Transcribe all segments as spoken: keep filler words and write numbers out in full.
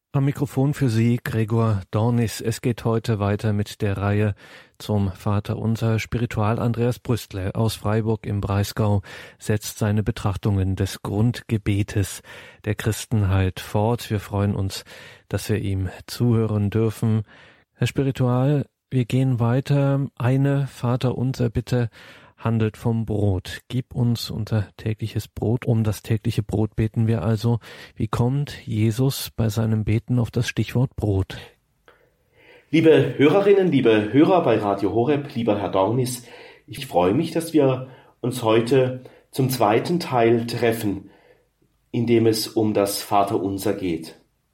Am Mikrofon für Sie Gregor Dornis. Es geht heute weiter mit der Reihe zum Vaterunser. Spiritual Andreas Brüstle aus Freiburg im Breisgau setzt seine Betrachtungen des Grundgebetes der Christenheit fort. Wir freuen uns, dass wir ihm zuhören dürfen. Herr Spiritual, wir gehen weiter. Eine Vaterunser Bitte handelt vom Brot. Gib uns unser tägliches Brot. Um das tägliche Brot beten wir also. Wie kommt Jesus bei seinem Beten auf das Stichwort Brot? Liebe Hörerinnen, liebe Hörer bei Radio Horeb, lieber Herr Dornis, ich freue mich, dass wir uns heute zum zweiten Teil treffen, in dem es um das Vaterunser geht.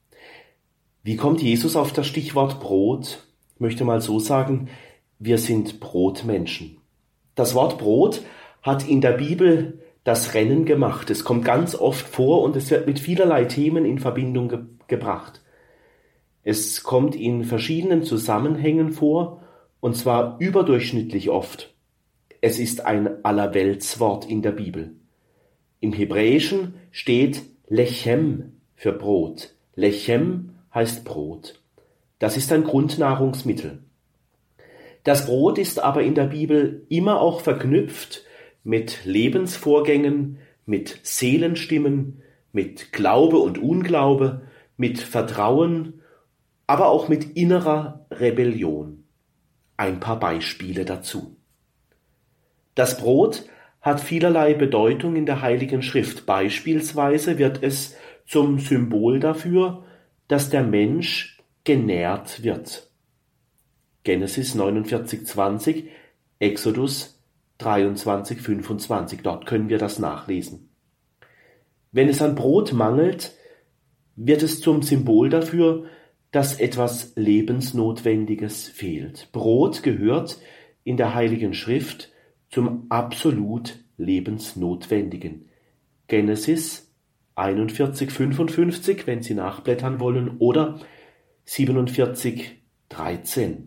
Wie kommt Jesus auf das Stichwort Brot? Ich möchte mal so sagen, wir sind Brotmenschen. Das Wort Brot hat in der Bibel das Rennen gemacht. Es kommt ganz oft vor und es wird mit vielerlei Themen in Verbindung ge- gebracht. Es kommt in verschiedenen Zusammenhängen vor und zwar überdurchschnittlich oft. Es ist ein Allerweltswort in der Bibel. Im Hebräischen steht Lechem für Brot. Lechem heißt Brot. Das ist ein Grundnahrungsmittel. Das Brot ist aber in der Bibel immer auch verknüpft mit Lebensvorgängen, mit Seelenstimmen, mit Glaube und Unglaube, mit Vertrauen, aber auch mit innerer Rebellion. Ein paar Beispiele dazu. Das Brot hat vielerlei Bedeutung in der Heiligen Schrift. Beispielsweise wird es zum Symbol dafür, dass der Mensch genährt wird. Genesis neunundvierzig zwanzig, Exodus dreiundzwanzig fünfundzwanzig, dort können wir das nachlesen. Wenn es an Brot mangelt, wird es zum Symbol dafür, dass etwas Lebensnotwendiges fehlt. Brot gehört in der Heiligen Schrift zum absolut Lebensnotwendigen. Genesis einundvierzig fünfundfünfzig, wenn Sie nachblättern wollen, oder siebenundvierzig dreizehn.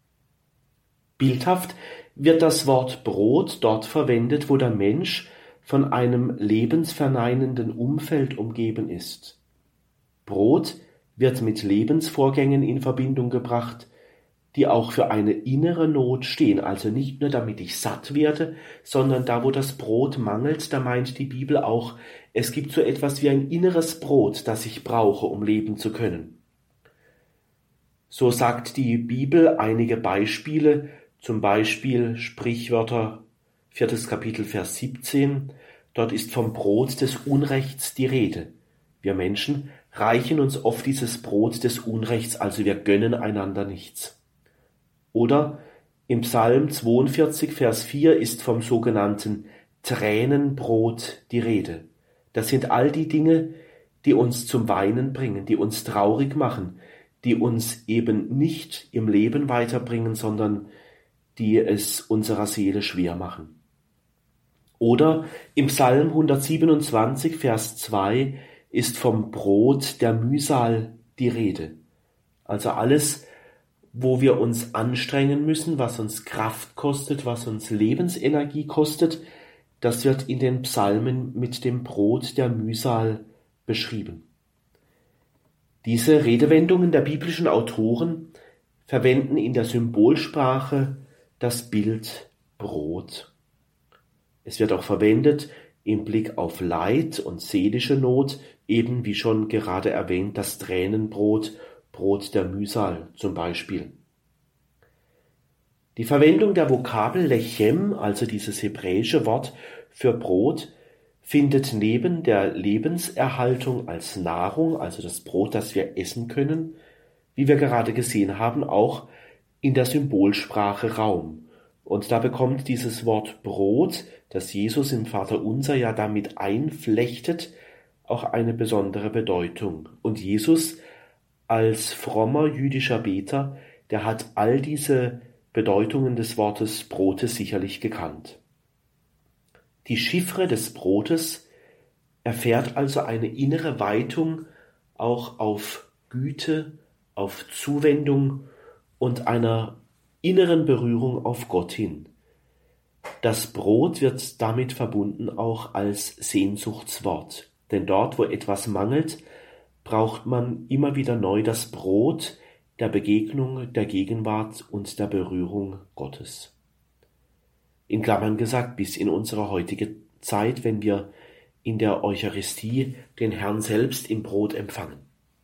Bildhaft wird das Wort Brot dort verwendet, wo der Mensch von einem lebensverneinenden Umfeld umgeben ist. Brot wird mit Lebensvorgängen in Verbindung gebracht, die auch für eine innere Not stehen, also nicht nur damit ich satt werde, sondern da, wo das Brot mangelt, da meint die Bibel auch, es gibt so etwas wie ein inneres Brot, das ich brauche, um leben zu können. So sagt die Bibel einige Beispiele, zum Beispiel Sprichwörter, viertes Kapitel, Vers siebzehn. Dort ist vom Brot des Unrechts die Rede. Wir Menschen reichen uns oft dieses Brot des Unrechts, also wir gönnen einander nichts. Oder im Psalm zweiundvierzig, Vers vier ist vom sogenannten Tränenbrot die Rede. Das sind all die Dinge, die uns zum Weinen bringen, die uns traurig machen, die uns eben nicht im Leben weiterbringen, sondern die es unserer Seele schwer machen. Oder im Psalm hundertsiebenundzwanzig, Vers zwei ist vom Brot der Mühsal die Rede. Also alles, wo wir uns anstrengen müssen, was uns Kraft kostet, was uns Lebensenergie kostet, das wird in den Psalmen mit dem Brot der Mühsal beschrieben. Diese Redewendungen der biblischen Autoren verwenden in der Symbolsprache das Bild Brot. Es wird auch verwendet im Blick auf Leid und seelische Not, eben wie schon gerade erwähnt, das Tränenbrot, Brot der Mühsal zum Beispiel. Die Verwendung der Vokabel Lechem, also dieses hebräische Wort für Brot, findet neben der Lebenserhaltung als Nahrung, also das Brot, das wir essen können, wie wir gerade gesehen haben, auch in der Symbolsprache Raum. Und da bekommt dieses Wort Brot, das Jesus im Vaterunser ja damit einflechtet, auch eine besondere Bedeutung. Und Jesus als frommer jüdischer Beter, der hat all diese Bedeutungen des Wortes Brotes sicherlich gekannt. Die Chiffre des Brotes erfährt also eine innere Weitung auch auf Güte, auf Zuwendung und einer inneren Berührung auf Gott hin. Das Brot wird damit verbunden auch als Sehnsuchtswort, denn dort, wo etwas mangelt, braucht man immer wieder neu das Brot der Begegnung, der Gegenwart und der Berührung Gottes. In Klammern gesagt, bis in unsere heutige Zeit, wenn wir in der Eucharistie den Herrn selbst im Brot empfangen.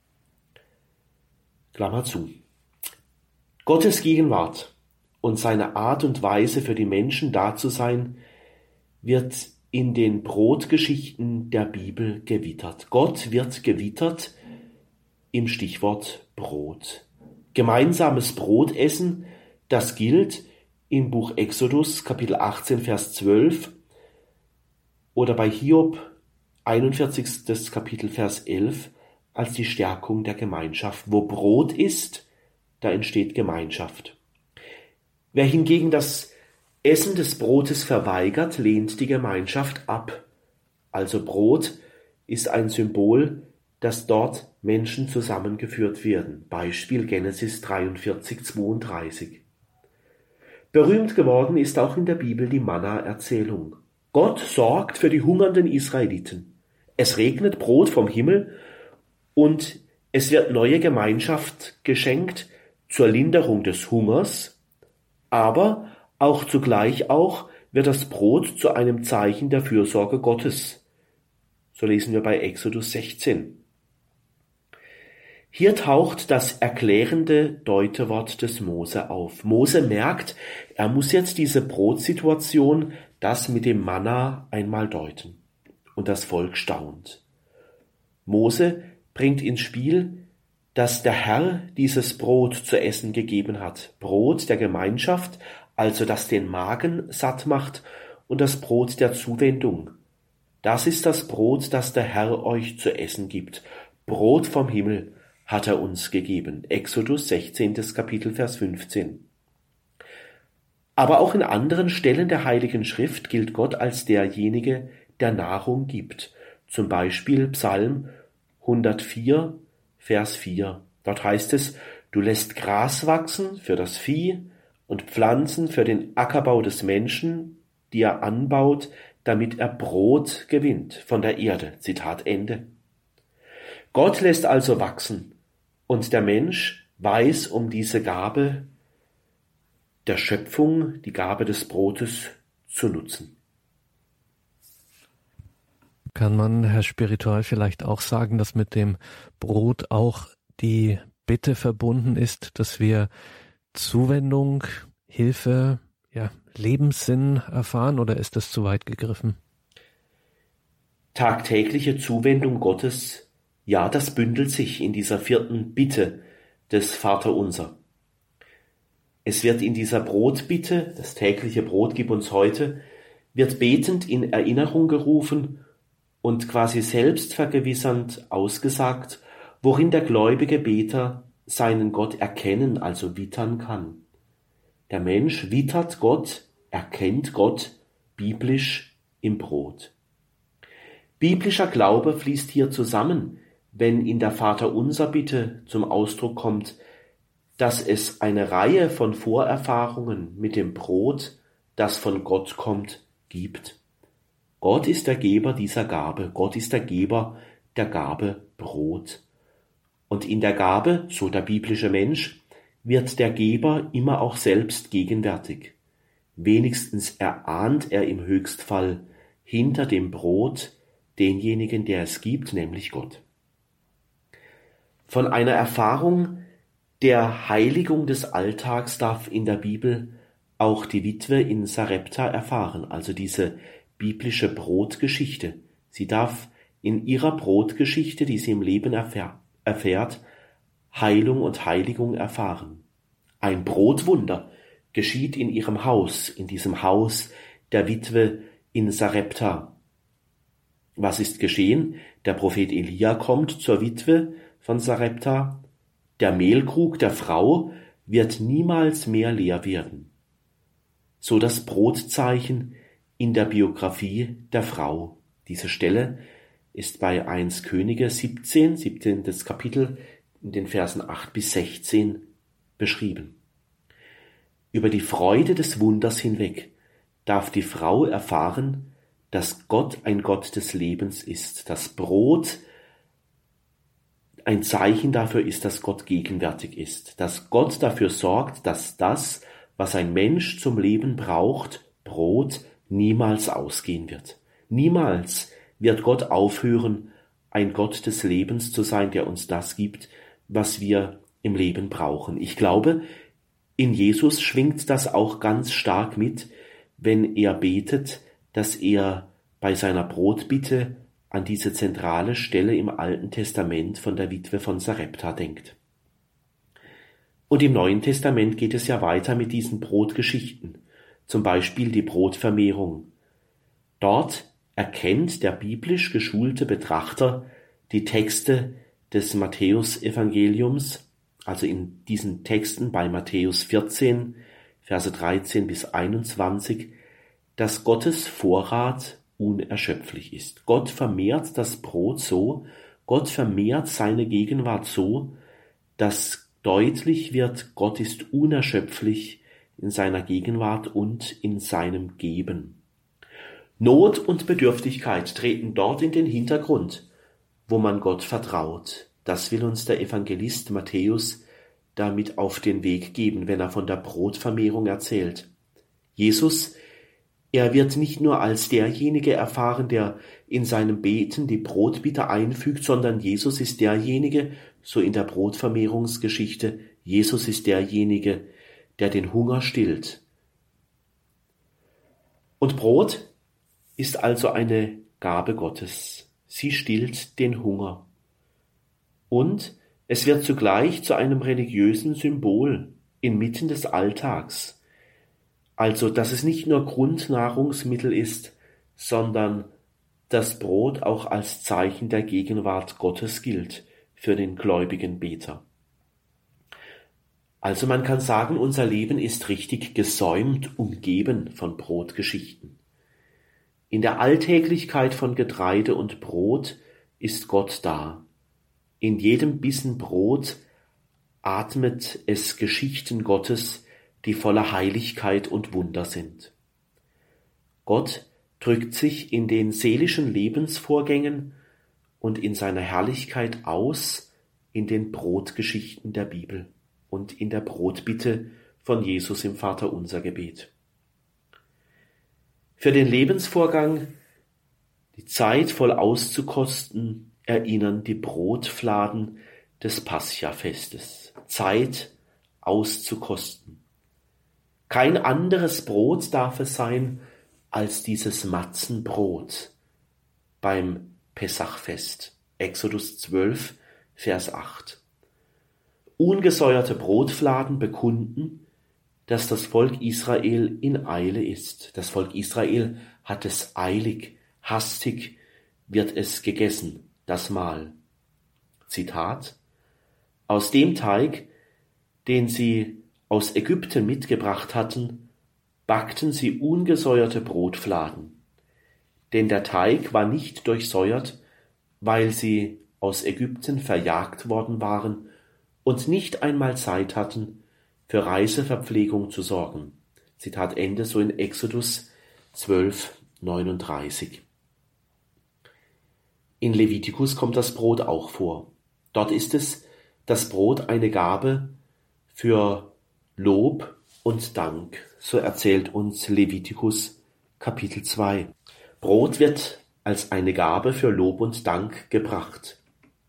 Klammer zu. Gottes Gegenwart und seine Art und Weise für die Menschen da zu sein, wird in den Brotgeschichten der Bibel gewittert. Gott wird gewittert im Stichwort Brot. Gemeinsames Brotessen, das gilt im Buch Exodus, Kapitel achtzehn, Vers zwölf oder bei Hiob, einundvierzigstes Kapitel, Vers elf, als die Stärkung der Gemeinschaft. Wo Brot ist, da entsteht Gemeinschaft. Wer hingegen das Essen des Brotes verweigert, lehnt die Gemeinschaft ab. Also Brot ist ein Symbol, dass dort Menschen zusammengeführt werden. Beispiel Genesis dreiundvierzig, zweiunddreißig. Berühmt geworden ist auch in der Bibel die Manna-Erzählung. Gott sorgt für die hungernden Israeliten. Es regnet Brot vom Himmel und es wird neue Gemeinschaft geschenkt zur Linderung des Hungers, aber auch zugleich auch wird das Brot zu einem Zeichen der Fürsorge Gottes. So lesen wir bei Exodus sechzehn. Hier taucht das erklärende Deutewort des Mose auf. Mose merkt, er muss jetzt diese Brotsituation, das mit dem Manna, einmal deuten. Und das Volk staunt. Mose bringt ins Spiel, dass der Herr dieses Brot zu essen gegeben hat. Brot der Gemeinschaft, also das den Magen satt macht, und das Brot der Zuwendung. Das ist das Brot, das der Herr euch zu essen gibt. Brot vom Himmel hat er uns gegeben. Exodus sechzehntes Kapitel, Vers fünfzehn. Aber auch in anderen Stellen der Heiligen Schrift gilt Gott als derjenige, der Nahrung gibt. Zum Beispiel Psalm hundertvier, Vers vier. Dort heißt es, du lässt Gras wachsen für das Vieh und Pflanzen für den Ackerbau des Menschen, die er anbaut, damit er Brot gewinnt von der Erde. Zitat Ende. Gott lässt also wachsen und der Mensch weiß um diese Gabe der Schöpfung, die Gabe des Brotes zu nutzen. Kann man, Herr Spiritual, vielleicht auch sagen, dass mit dem Brot auch die Bitte verbunden ist, dass wir Zuwendung, Hilfe, ja, Lebenssinn erfahren, oder ist das zu weit gegriffen? Tagtägliche Zuwendung Gottes, ja, das bündelt sich in dieser vierten Bitte des Vaterunser. Es wird in dieser Brotbitte, das tägliche Brot gib uns heute, wird betend in Erinnerung gerufen und quasi selbstvergewissernd ausgesagt, worin der gläubige Beter seinen Gott erkennen, also wittern kann. Der Mensch wittert Gott, erkennt Gott biblisch im Brot. Biblischer Glaube fließt hier zusammen, wenn in der Vaterunser-Bitte zum Ausdruck kommt, dass es eine Reihe von Vorerfahrungen mit dem Brot, das von Gott kommt, gibt. Gott ist der Geber dieser Gabe, Gott ist der Geber der Gabe Brot. Und in der Gabe, so der biblische Mensch, wird der Geber immer auch selbst gegenwärtig. Wenigstens erahnt er im Höchstfall hinter dem Brot denjenigen, der es gibt, nämlich Gott. Von einer Erfahrung der Heiligung des Alltags darf in der Bibel auch die Witwe in Sarepta erfahren, also diese biblische Brotgeschichte. Sie darf in ihrer Brotgeschichte, die sie im Leben erfährt, erfährt, Heilung und Heiligung erfahren. Ein Brotwunder geschieht in ihrem Haus, in diesem Haus der Witwe in Sarepta. Was ist geschehen? Der Prophet Elia kommt zur Witwe von Sarepta. Der Mehlkrug der Frau wird niemals mehr leer werden. So das Brotzeichen in der Biografie der Frau. Diese Stelle ist bei erster Könige siebzehn, siebzehntes Kapitel, in den Versen acht bis sechzehn beschrieben. Über die Freude des Wunders hinweg darf die Frau erfahren, dass Gott ein Gott des Lebens ist. Das Brot, ein Zeichen dafür ist, dass Gott gegenwärtig ist, dass Gott dafür sorgt, dass das, was ein Mensch zum Leben braucht, Brot, niemals ausgehen wird. Niemals wird Gott aufhören, ein Gott des Lebens zu sein, der uns das gibt, was wir im Leben brauchen. Ich glaube, in Jesus schwingt das auch ganz stark mit, wenn er betet, dass er bei seiner Brotbitte an diese zentrale Stelle im Alten Testament von der Witwe von Sarepta denkt. Und im Neuen Testament geht es ja weiter mit diesen Brotgeschichten, zum Beispiel die Brotvermehrung. Dort erkennt der biblisch geschulte Betrachter die Texte des Matthäusevangeliums, also in diesen Texten bei Matthäus vierzehn, Verse dreizehn bis einundzwanzig, dass Gottes Vorrat unerschöpflich ist. Gott vermehrt das Brot so, Gott vermehrt seine Gegenwart so, dass deutlich wird, Gott ist unerschöpflich in seiner Gegenwart und in seinem Geben. Not und Bedürftigkeit treten dort in den Hintergrund, wo man Gott vertraut. Das will uns der Evangelist Matthäus damit auf den Weg geben, wenn er von der Brotvermehrung erzählt. Jesus, er wird nicht nur als derjenige erfahren, der in seinem Beten die Brotbitte einfügt, sondern Jesus ist derjenige, so in der Brotvermehrungsgeschichte, Jesus ist derjenige, der den Hunger stillt. Und Brot ist also eine Gabe Gottes. Sie stillt den Hunger. Und es wird zugleich zu einem religiösen Symbol inmitten des Alltags. Also, dass es nicht nur Grundnahrungsmittel ist, sondern das Brot auch als Zeichen der Gegenwart Gottes gilt für den gläubigen Beter. Also man kann sagen, unser Leben ist richtig gesäumt, umgeben von Brotgeschichten. In der Alltäglichkeit von Getreide und Brot ist Gott da. In jedem Bissen Brot atmet es Geschichten Gottes, die voller Heiligkeit und Wunder sind. Gott drückt sich in den seelischen Lebensvorgängen und in seiner Herrlichkeit aus in den Brotgeschichten der Bibel und in der Brotbitte von Jesus im Vaterunser-Gebet. Für den Lebensvorgang, die Zeit voll auszukosten, erinnern die Brotfladen des Pascha-Festes. Zeit auszukosten. Kein anderes Brot darf es sein als dieses Matzenbrot beim Pessachfest. Exodus zwölf, Vers acht. Ungesäuerte Brotfladen bekunden, dass das Volk Israel in Eile ist. Das Volk Israel hat es eilig, hastig wird es gegessen, das Mahl. Zitat: Aus dem Teig, den sie aus Ägypten mitgebracht hatten, backten sie ungesäuerte Brotfladen. Denn der Teig war nicht durchsäuert, weil sie aus Ägypten verjagt worden waren und nicht einmal Zeit hatten, für Reiseverpflegung zu sorgen. Zitat Ende, so in Exodus zwölf, neununddreißig. In Levitikus kommt das Brot auch vor. Dort ist es das Brot eine Gabe für Lob und Dank, so erzählt uns Levitikus Kapitel zwei. Brot wird als eine Gabe für Lob und Dank gebracht.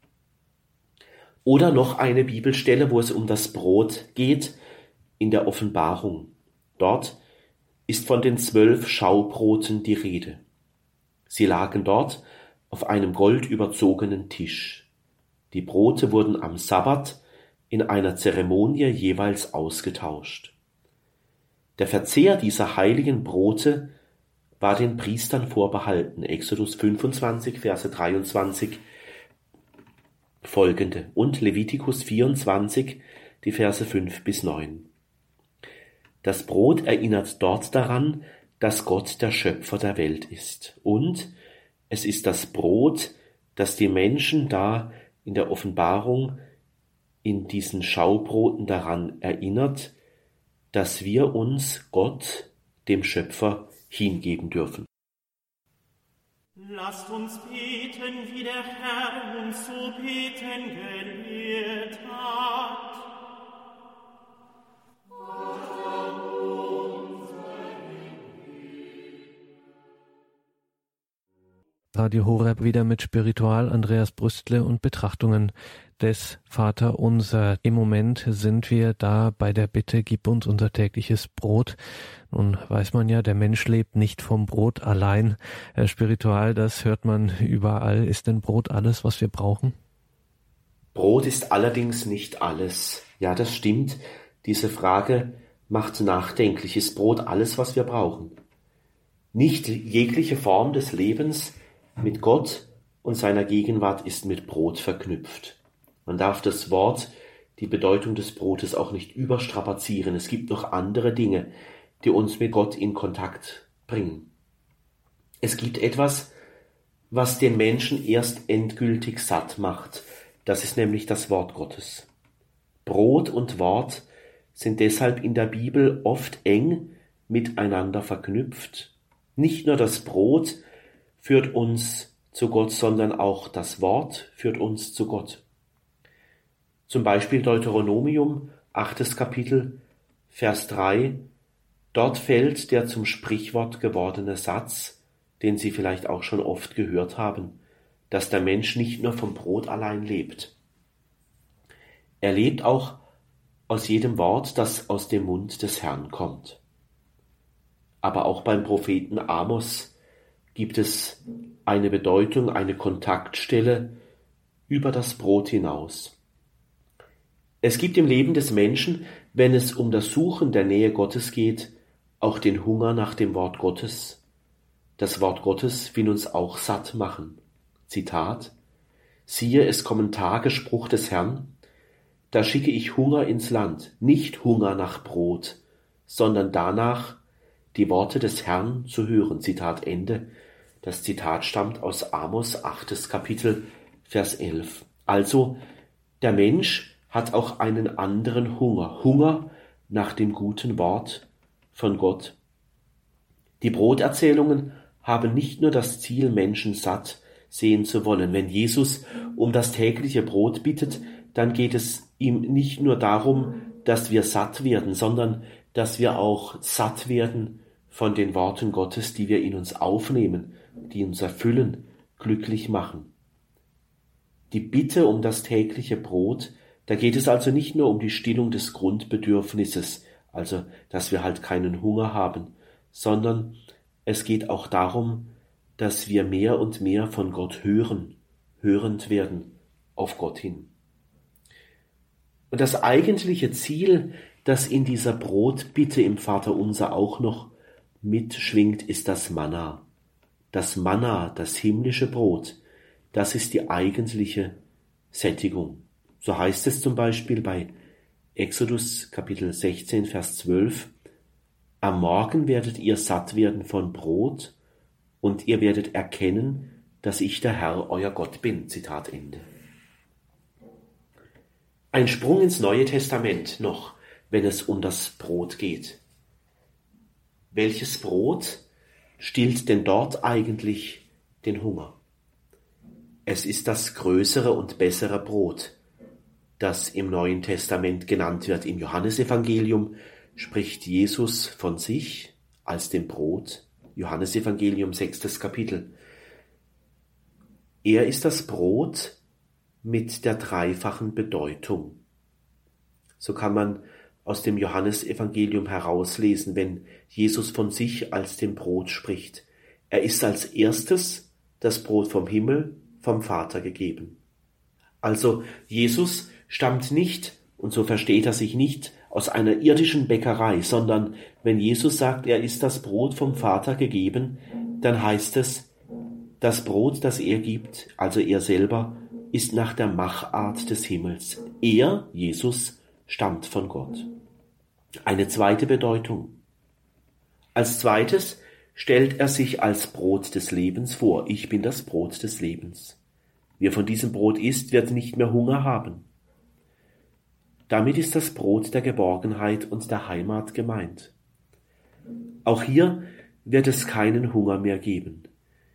Oder noch eine Bibelstelle, wo es um das Brot geht, in der Offenbarung. Dort ist von den zwölf Schaubroten die Rede. Sie lagen dort auf einem goldüberzogenen Tisch. Die Brote wurden am Sabbat in einer Zeremonie jeweils ausgetauscht. Der Verzehr dieser heiligen Brote war den Priestern vorbehalten. Exodus fünfundzwanzig, Verse dreiundzwanzig folgende und Levitikus vierundzwanzig, die Verse fünf bis neun. Das Brot erinnert dort daran, dass Gott der Schöpfer der Welt ist. Und es ist das Brot, das die Menschen da in der Offenbarung in diesen Schaubroten daran erinnert, dass wir uns Gott, dem Schöpfer, hingeben dürfen. Lasst uns beten, wie der Herr uns zu beten gelehrt hat. Radio Horeb wieder mit Spiritual Andreas Brüstle und Betrachtungen des Vaterunser. Im Moment sind wir da bei der Bitte, gib uns unser tägliches Brot. Nun weiß man ja, der Mensch lebt nicht vom Brot allein. Äh, Spiritual, das hört man überall. Ist denn Brot alles, was wir brauchen? Brot ist allerdings nicht alles. Ja, das stimmt. Diese Frage macht nachdenklich. Ist Brot alles, was wir brauchen? Nicht jegliche Form des Lebens mit Gott und seiner Gegenwart ist mit Brot verknüpft. Man darf das Wort, die Bedeutung des Brotes auch nicht überstrapazieren. Es gibt noch andere Dinge, die uns mit Gott in Kontakt bringen. Es gibt etwas, was den Menschen erst endgültig satt macht. Das ist nämlich das Wort Gottes. Brot und Wort sind deshalb in der Bibel oft eng miteinander verknüpft. Nicht nur das Brot führt uns zu Gott, sondern auch das Wort führt uns zu Gott. Zum Beispiel Deuteronomium, achtes Kapitel, Vers drei. Dort fällt der zum Sprichwort gewordene Satz, den Sie vielleicht auch schon oft gehört haben, dass der Mensch nicht nur vom Brot allein lebt. Er lebt auch aus jedem Wort, das aus dem Mund des Herrn kommt. Aber auch beim Propheten Amos gibt es eine Bedeutung, eine Kontaktstelle über das Brot hinaus. Es gibt im Leben des Menschen, wenn es um das Suchen der Nähe Gottes geht, auch den Hunger nach dem Wort Gottes. Das Wort Gottes will uns auch satt machen. Zitat: Siehe, es kommen Tage, Spruch des Herrn, da schicke ich Hunger ins Land, nicht Hunger nach Brot, sondern danach, die Worte des Herrn zu hören. Zitat Ende. Das Zitat stammt aus Amos, achtes Kapitel, Vers elf. Also, der Mensch hat auch einen anderen Hunger. Hunger nach dem guten Wort von Gott. Die Broterzählungen haben nicht nur das Ziel, Menschen satt sehen zu wollen. Wenn Jesus um das tägliche Brot bittet, dann geht es ihm nicht nur darum, dass wir satt werden, sondern dass wir auch satt werden von den Worten Gottes, die wir in uns aufnehmen, die uns erfüllen, glücklich machen. Die Bitte um das tägliche Brot, da geht es also nicht nur um die Stillung des Grundbedürfnisses, also dass wir halt keinen Hunger haben, sondern es geht auch darum, dass wir mehr und mehr von Gott hören, hörend werden auf Gott hin. Und das eigentliche Ziel, das in dieser Brotbitte im Vaterunser auch noch mitschwingt, ist das Manna. Das Manna, das himmlische Brot, das ist die eigentliche Sättigung. So heißt es zum Beispiel bei Exodus Kapitel sechzehn, Vers zwölf, am Morgen werdet ihr satt werden von Brot und ihr werdet erkennen, dass ich der Herr, euer Gott bin. Zitat Ende. Ein Sprung ins Neue Testament noch, wenn es um das Brot geht. Welches Brot stillt denn dort eigentlich den Hunger? Es ist das größere und bessere Brot, das im Neuen Testament genannt wird. Im Johannesevangelium spricht Jesus von sich als dem Brot. Johannesevangelium, sechstes Kapitel. Er ist das Brot mit der dreifachen Bedeutung. So kann man aus dem Johannesevangelium herauslesen, wenn Jesus von sich als dem Brot spricht. Er ist als erstes das Brot vom Himmel, vom Vater gegeben. Also Jesus stammt nicht, und so versteht er sich nicht, aus einer irdischen Bäckerei, sondern wenn Jesus sagt, er ist das Brot vom Vater gegeben, dann heißt es, das Brot, das er gibt, also er selber, ist nach der Machart des Himmels. Er, Jesus, stammt von Gott. Eine zweite Bedeutung. Als zweites stellt er sich als Brot des Lebens vor. Ich bin das Brot des Lebens. Wer von diesem Brot isst, wird nicht mehr Hunger haben. Damit ist das Brot der Geborgenheit und der Heimat gemeint. Auch hier wird es keinen Hunger mehr geben.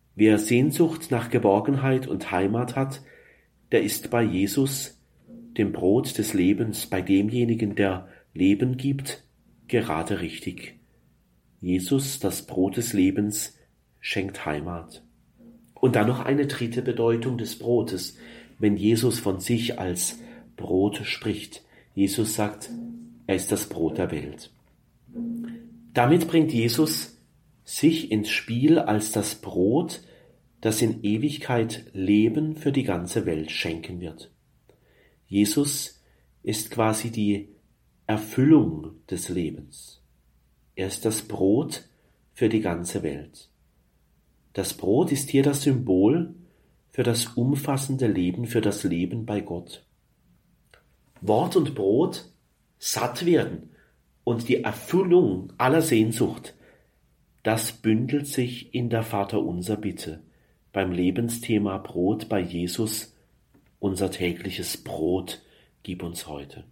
Wer Sehnsucht nach Geborgenheit und Heimat hat, der ist bei Jesus, dem Brot des Lebens, bei demjenigen, der Leben gibt, gerade richtig. Jesus, das Brot des Lebens, schenkt Heimat. Und dann noch eine dritte Bedeutung des Brotes, wenn Jesus von sich als Brot spricht. Jesus sagt, er ist das Brot der Welt. Damit bringt Jesus sich ins Spiel als das Brot, das in Ewigkeit Leben für die ganze Welt schenken wird. Jesus ist quasi die Erfüllung des Lebens. Er ist das Brot für die ganze Welt. Das Brot ist hier das Symbol für das umfassende Leben, für das Leben bei Gott. Wort und Brot satt werden und die Erfüllung aller Sehnsucht, das bündelt sich in der Vaterunser Bitte, beim Lebensthema Brot bei Jesus, unser tägliches Brot, gib uns heute.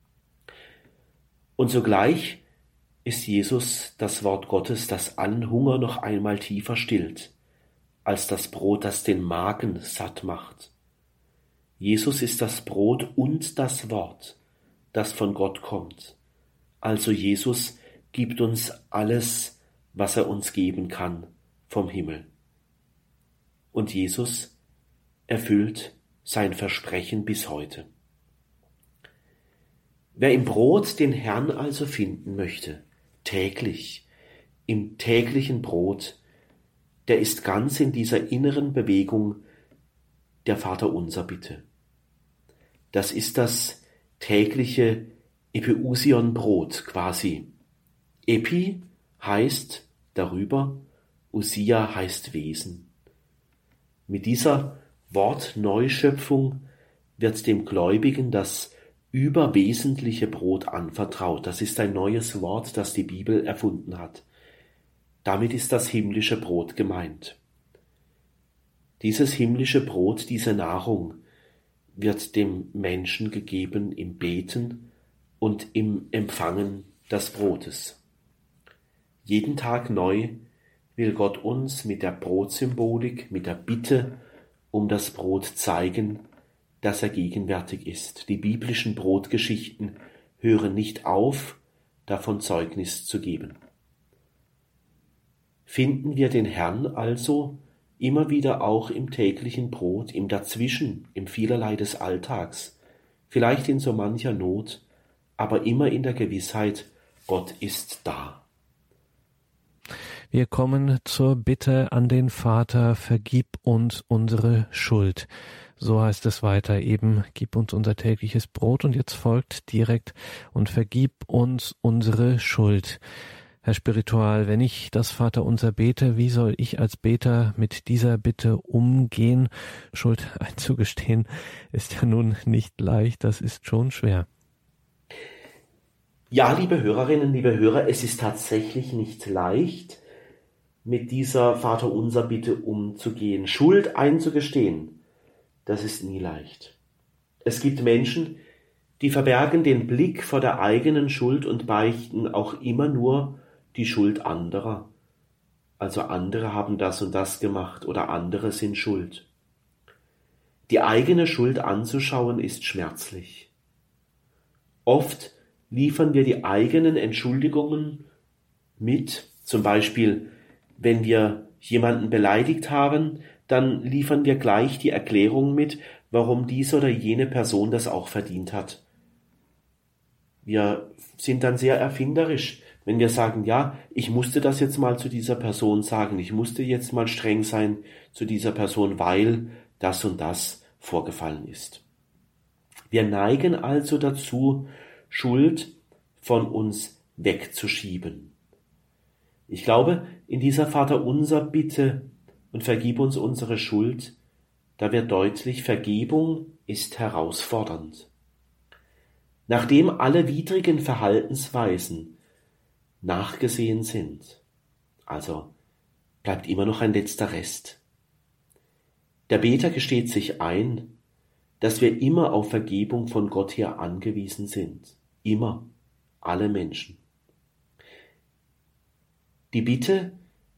Und sogleich ist Jesus das Wort Gottes, das allen Hunger noch einmal tiefer stillt, als das Brot, das den Magen satt macht. Jesus ist das Brot und das Wort, das von Gott kommt. Also Jesus gibt uns alles, was er uns geben kann, vom Himmel. Und Jesus erfüllt sein Versprechen bis heute. Wer im Brot den Herrn also finden möchte, täglich, im täglichen Brot, der ist ganz in dieser inneren Bewegung der Vaterunser Bitte. Das ist das tägliche Epiusion-Brot quasi. Epi heißt darüber, Usia heißt Wesen. Mit dieser Wortneuschöpfung wird dem Gläubigen das überwesentliche Brot anvertraut. Das ist ein neues Wort, das die Bibel erfunden hat. Damit ist das himmlische Brot gemeint. Dieses himmlische Brot, diese Nahrung, wird dem Menschen gegeben im Beten und im Empfangen des Brotes. Jeden Tag neu will Gott uns mit der Brotsymbolik, mit der Bitte um das Brot zeigen, dass er gegenwärtig ist. Die biblischen Brotgeschichten hören nicht auf, davon Zeugnis zu geben. Finden wir den Herrn also immer wieder auch im täglichen Brot, im Dazwischen, im Vielerlei des Alltags, vielleicht in so mancher Not, aber immer in der Gewissheit, Gott ist da. Wir kommen zur Bitte an den Vater, vergib uns unsere Schuld. So heißt es weiter eben, gib uns unser tägliches Brot, und jetzt folgt direkt, und vergib uns unsere Schuld. Herr Spiritual, wenn ich das Vaterunser bete, wie soll ich als Beter mit dieser Bitte umgehen? Schuld einzugestehen ist ja nun nicht leicht, das ist schon schwer. Ja, liebe Hörerinnen, liebe Hörer, es ist tatsächlich nicht leicht, mit dieser Vaterunser Bitte umzugehen. Schuld einzugestehen, das ist nie leicht. Es gibt Menschen, die verbergen den Blick vor der eigenen Schuld und beichten auch immer nur die Schuld anderer. Also andere haben das und das gemacht oder andere sind schuld. Die eigene Schuld anzuschauen ist schmerzlich. Oft liefern wir die eigenen Entschuldigungen mit, zum Beispiel, wenn wir jemanden beleidigt haben, dann liefern wir gleich die Erklärung mit, warum diese oder jene Person das auch verdient hat. Wir sind dann sehr erfinderisch, wenn wir sagen, ja, ich musste das jetzt mal zu dieser Person sagen, ich musste jetzt mal streng sein zu dieser Person, weil das und das vorgefallen ist. Wir neigen also dazu, Schuld von uns wegzuschieben. Ich glaube, in dieser Vaterunser Bitte und vergib uns unsere Schuld, da wird deutlich, Vergebung ist herausfordernd. Nachdem alle widrigen Verhaltensweisen nachgesehen sind, also bleibt immer noch ein letzter Rest. Der Beter gesteht sich ein, dass wir immer auf Vergebung von Gott her angewiesen sind. Immer. Alle Menschen. Die Bitte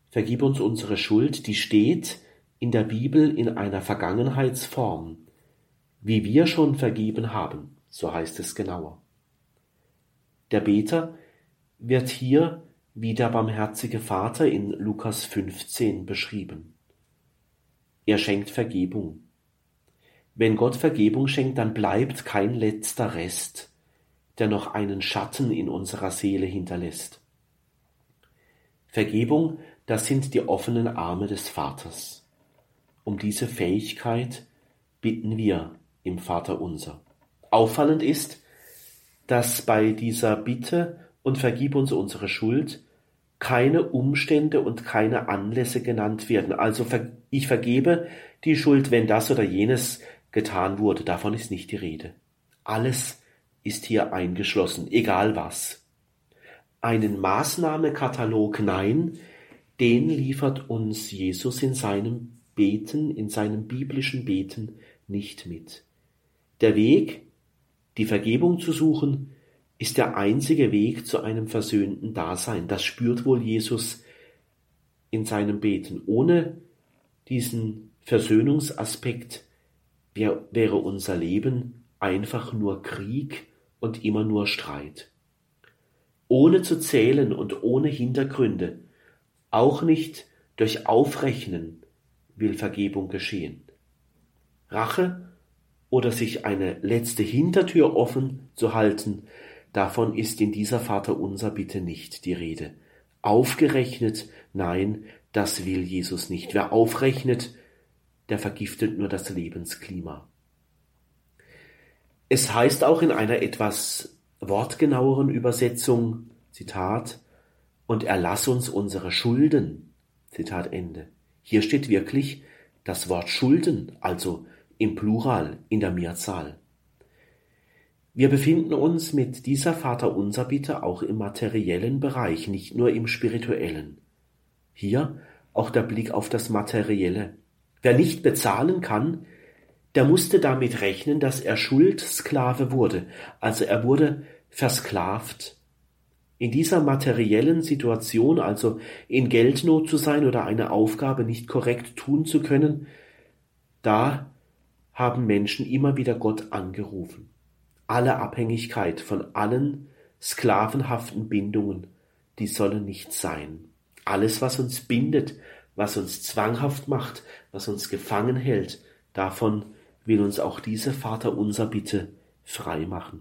vergib uns unsere Schuld, die steht in der Bibel in einer Vergangenheitsform, wie wir schon vergeben haben, so heißt es genauer. Der Beter wird hier wie der barmherzige Vater in Lukas fünfzehn beschrieben. Er schenkt Vergebung. Wenn Gott Vergebung schenkt, dann bleibt kein letzter Rest, der noch einen Schatten in unserer Seele hinterlässt. Vergebung, das sind die offenen Arme des Vaters. Um diese Fähigkeit bitten wir im Vaterunser. Auffallend ist, dass bei dieser Bitte und vergib uns unsere Schuld keine Umstände und keine Anlässe genannt werden. Also ich vergebe die Schuld, wenn das oder jenes getan wurde. Davon ist nicht die Rede. Alles ist hier eingeschlossen, egal was. Einen Maßnahmekatalog, nein, den liefert uns Jesus in seinem Beten, in seinem biblischen Beten nicht mit. Der Weg, die Vergebung zu suchen, ist der einzige Weg zu einem versöhnten Dasein. Das spürt wohl Jesus in seinem Beten. Ohne diesen Versöhnungsaspekt wär, wäre unser Leben einfach nur Krieg und immer nur Streit. Ohne zu zählen und ohne Hintergründe, auch nicht durch Aufrechnen, will Vergebung geschehen. Rache oder sich eine letzte Hintertür offen zu halten, davon ist in dieser Vaterunser Bitte nicht die Rede. Aufgerechnet, nein, das will Jesus nicht. Wer aufrechnet, der vergiftet nur das Lebensklima. Es heißt auch in einer etwas wortgenaueren Übersetzung, Zitat, und erlass uns unsere Schulden, Zitat Ende. Hier steht wirklich das Wort Schulden, also im Plural, in der Mehrzahl. Wir befinden uns mit dieser Vaterunser-Bitte auch im materiellen Bereich, nicht nur im spirituellen. Hier auch der Blick auf das Materielle. Wer nicht bezahlen kann, der musste damit rechnen, dass er Schuldsklave wurde, also er wurde versklavt. In dieser materiellen Situation, also in Geldnot zu sein oder eine Aufgabe nicht korrekt tun zu können, da haben Menschen immer wieder Gott angerufen. Alle Abhängigkeit von allen sklavenhaften Bindungen, die sollen nicht sein. Alles, was uns bindet, was uns zwanghaft macht, was uns gefangen hält, davon will uns auch diese Vaterunser-Bitte frei machen.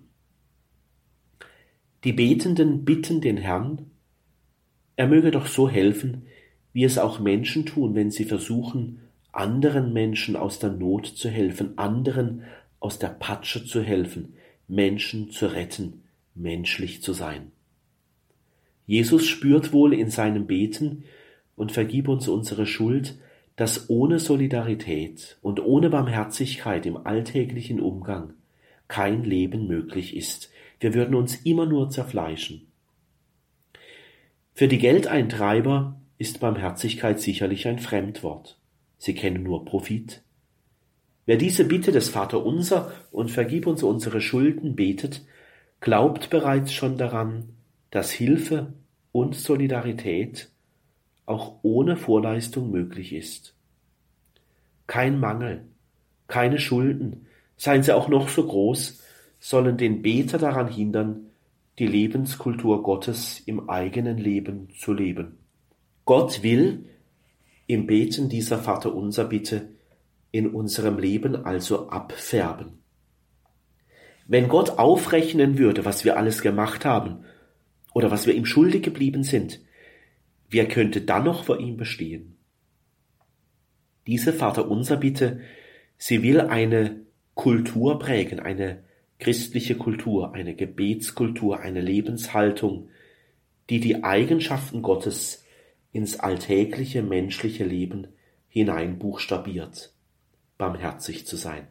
Die Betenden bitten den Herrn, er möge doch so helfen, wie es auch Menschen tun, wenn sie versuchen, anderen Menschen aus der Not zu helfen, anderen aus der Patsche zu helfen, Menschen zu retten, menschlich zu sein. Jesus spürt wohl in seinem Beten und vergib uns unsere Schuld, dass ohne Solidarität und ohne Barmherzigkeit im alltäglichen Umgang kein Leben möglich ist. Wir würden uns immer nur zerfleischen. Für die Geldeintreiber ist Barmherzigkeit sicherlich ein Fremdwort. Sie kennen nur Profit. Wer diese Bitte des Vaterunser und vergib uns unsere Schulden betet, glaubt bereits schon daran, dass Hilfe und Solidarität auch ohne Vorleistung möglich ist. Kein Mangel, keine Schulden, seien sie auch noch so groß, sollen den Beter daran hindern, die Lebenskultur Gottes im eigenen Leben zu leben. Gott will im Beten dieser Vaterunser-Bitte in unserem Leben also abfärben. Wenn Gott aufrechnen würde, was wir alles gemacht haben oder was wir ihm schuldig geblieben sind, wer könnte dann noch vor ihm bestehen? Diese Vaterunser-Bitte, sie will eine Kultur prägen, eine christliche Kultur, eine Gebetskultur, eine Lebenshaltung, die die Eigenschaften Gottes ins alltägliche menschliche Leben hinein buchstabiert, barmherzig zu sein.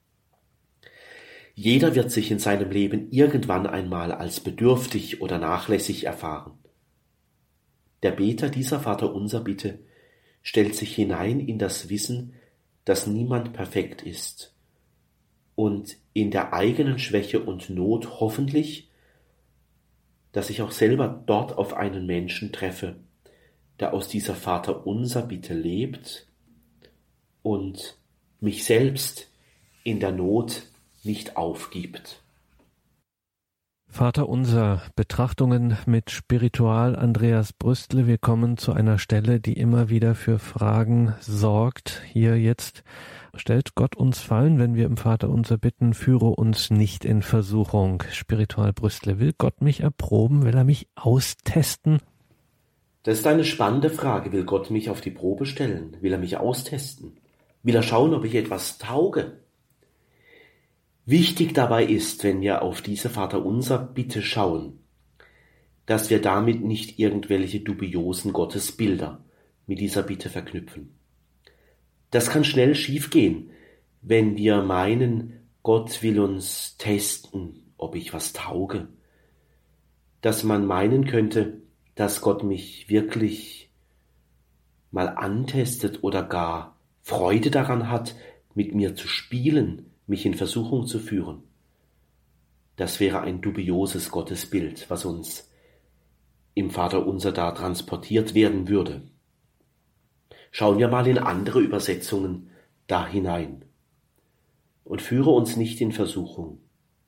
Jeder wird sich in seinem Leben irgendwann einmal als bedürftig oder nachlässig erfahren. Der Beter dieser Vaterunser-Bitte stellt sich hinein in das Wissen, dass niemand perfekt ist und in der eigenen Schwäche und Not hoffentlich, dass ich auch selber dort auf einen Menschen treffe, der aus dieser Vaterunser-Bitte lebt und mich selbst in der Not nicht aufgibt. Vaterunser, Betrachtungen mit Spiritual Andreas Brüstle. Wir kommen zu einer Stelle, die immer wieder für Fragen sorgt. Hier jetzt: Stellt Gott uns Fallen, wenn wir im Vaterunser bitten, führe uns nicht in Versuchung. Spiritual Brüstle, will Gott mich erproben? Will er mich austesten? Das ist eine spannende Frage. Will Gott mich auf die Probe stellen? Will er mich austesten? Will er schauen, ob ich etwas tauge? Wichtig dabei ist, wenn wir auf diese Vaterunser-Bitte schauen, dass wir damit nicht irgendwelche dubiosen Gottesbilder mit dieser Bitte verknüpfen. Das kann schnell schiefgehen, wenn wir meinen, Gott will uns testen, ob ich was tauge. Dass man meinen könnte, dass Gott mich wirklich mal antestet oder gar Freude daran hat, mit mir zu spielen, mich in Versuchung zu führen. Das wäre ein dubioses Gottesbild, was uns im Vaterunser da transportiert werden würde. Schauen wir mal in andere Übersetzungen da hinein. Und führe uns nicht in Versuchung.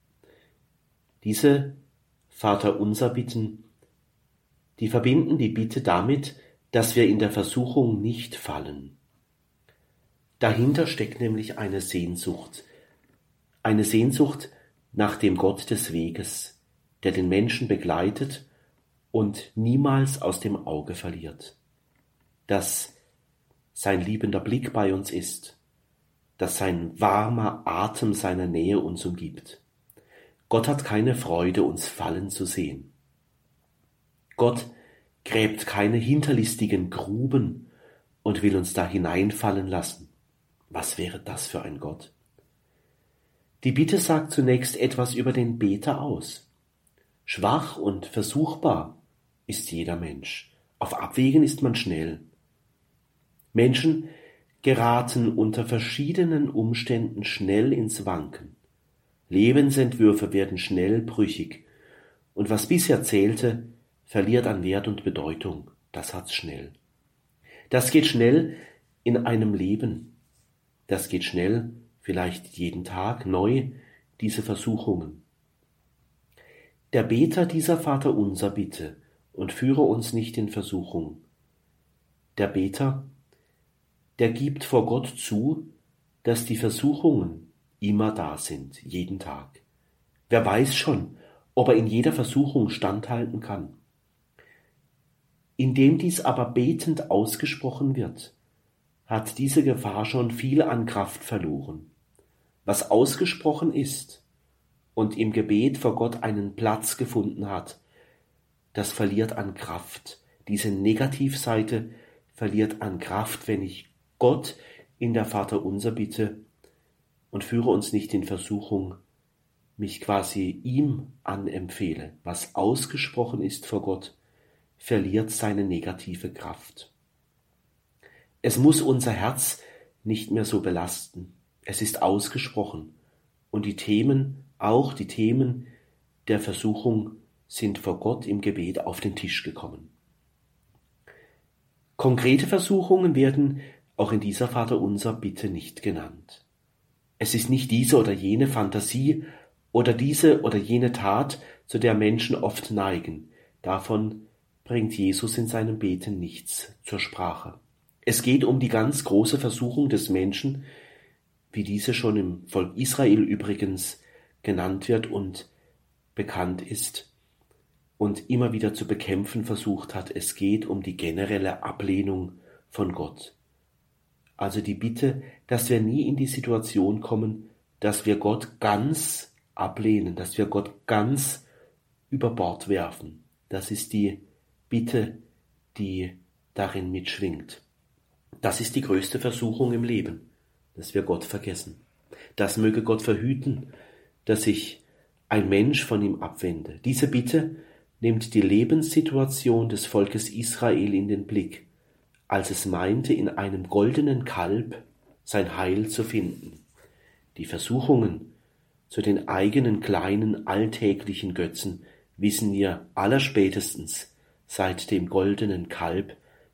Diese Vaterunser-Bitten, die verbinden die Bitte damit, dass wir in der Versuchung nicht fallen. Dahinter steckt nämlich eine Sehnsucht, eine Sehnsucht nach dem Gott des Weges, der den Menschen begleitet und niemals aus dem Auge verliert. Dass sein liebender Blick bei uns ist, dass sein warmer Atem seiner Nähe uns umgibt. Gott hat keine Freude, uns fallen zu sehen. Gott gräbt keine hinterlistigen Gruben und will uns da hineinfallen lassen. Was wäre das für ein Gott? Die Bitte sagt zunächst etwas über den Beter aus. Schwach und versuchbar ist jeder Mensch. Auf Abwägen ist man schnell. Menschen geraten unter verschiedenen Umständen schnell ins Wanken. Lebensentwürfe werden schnell brüchig. Und was bisher zählte, verliert an Wert und Bedeutung. Das hat's schnell. Das geht schnell in einem Leben. Das geht schnell vielleicht jeden Tag neu, diese Versuchungen. Der Beter dieser Vaterunser Bitte und führe uns nicht in Versuchung. Der Beter, der gibt vor Gott zu, dass die Versuchungen immer da sind, jeden Tag. Wer weiß schon, ob er in jeder Versuchung standhalten kann. Indem dies aber betend ausgesprochen wird, hat diese Gefahr schon viel an Kraft verloren. Was ausgesprochen ist und im Gebet vor Gott einen Platz gefunden hat, das verliert an Kraft. Diese Negativseite verliert an Kraft, wenn ich Gott in der Vaterunser bitte und führe uns nicht in Versuchung, mich quasi ihm anempfehle. Was ausgesprochen ist vor Gott, verliert seine negative Kraft. Es muss unser Herz nicht mehr so belasten. Es ist ausgesprochen und die Themen, auch die Themen der Versuchung, sind vor Gott im Gebet auf den Tisch gekommen. Konkrete Versuchungen werden auch in dieser Vaterunser Bitte nicht genannt. Es ist nicht diese oder jene Fantasie oder diese oder jene Tat, zu der Menschen oft neigen. Davon bringt Jesus in seinem Beten nichts zur Sprache. Es geht um die ganz große Versuchung des Menschen, wie diese schon im Volk Israel übrigens genannt wird und bekannt ist und immer wieder zu bekämpfen versucht hat. Es geht um die generelle Ablehnung von Gott. Also die Bitte, dass wir nie in die Situation kommen, dass wir Gott ganz ablehnen, dass wir Gott ganz über Bord werfen. Das ist die Bitte, die darin mitschwingt. Das ist die größte Versuchung im Leben, dass wir Gott vergessen. Das möge Gott verhüten, dass sich ein Mensch von ihm abwende. Diese Bitte nimmt die Lebenssituation des Volkes Israel in den Blick, als es meinte, in einem goldenen Kalb sein Heil zu finden. Die Versuchungen zu den eigenen kleinen alltäglichen Götzen wissen wir allerspätestens seit dem goldenen Kalb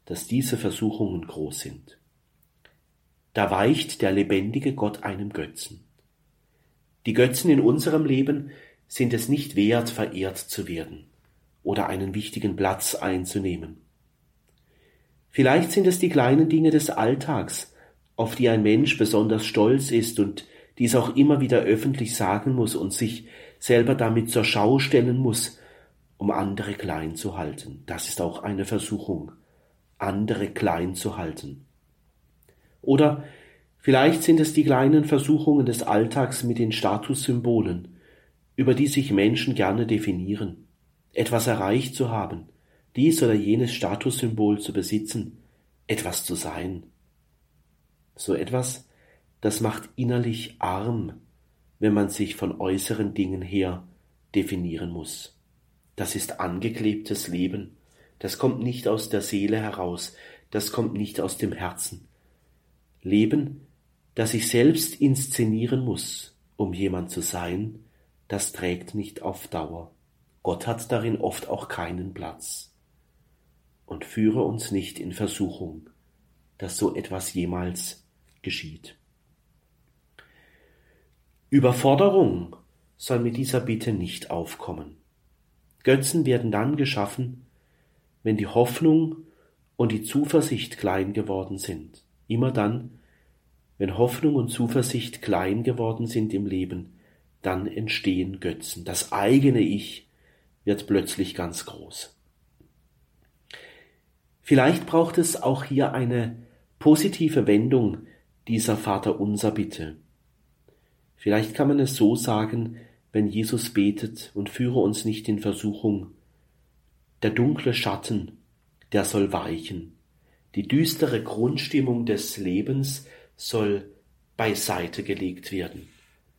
dass diese Versuchungen groß sind. Da weicht der lebendige Gott einem Götzen. Die Götzen in unserem Leben sind es nicht wert, verehrt zu werden oder einen wichtigen Platz einzunehmen. Vielleicht sind es die kleinen Dinge des Alltags, auf die ein Mensch besonders stolz ist und dies auch immer wieder öffentlich sagen muss und sich selber damit zur Schau stellen muss, um andere klein zu halten. Das ist auch eine Versuchung, andere klein zu halten. Oder vielleicht sind es die kleinen Versuchungen des Alltags mit den Statussymbolen, über die sich Menschen gerne definieren, etwas erreicht zu haben, dies oder jenes Statussymbol zu besitzen, etwas zu sein. So etwas, das macht innerlich arm, wenn man sich von äußeren Dingen her definieren muss. Das ist angeklebtes Leben, das kommt nicht aus der Seele heraus, das kommt nicht aus dem Herzen. Leben, das sich selbst inszenieren muss, um jemand zu sein, das trägt nicht auf Dauer. Gott hat darin oft auch keinen Platz. Und führe uns nicht in Versuchung, dass so etwas jemals geschieht. Überforderung soll mit dieser Bitte nicht aufkommen. Götzen werden dann geschaffen, wenn die Hoffnung und die Zuversicht klein geworden sind. Immer dann, wenn Hoffnung und Zuversicht klein geworden sind im Leben, dann entstehen Götzen. Das eigene Ich wird plötzlich ganz groß. Vielleicht braucht es auch hier eine positive Wendung dieser Vaterunser-Bitte. Vielleicht kann man es so sagen, wenn Jesus betet und führe uns nicht in Versuchung. Der dunkle Schatten, der soll weichen. Die düstere Grundstimmung des Lebens soll beiseite gelegt werden.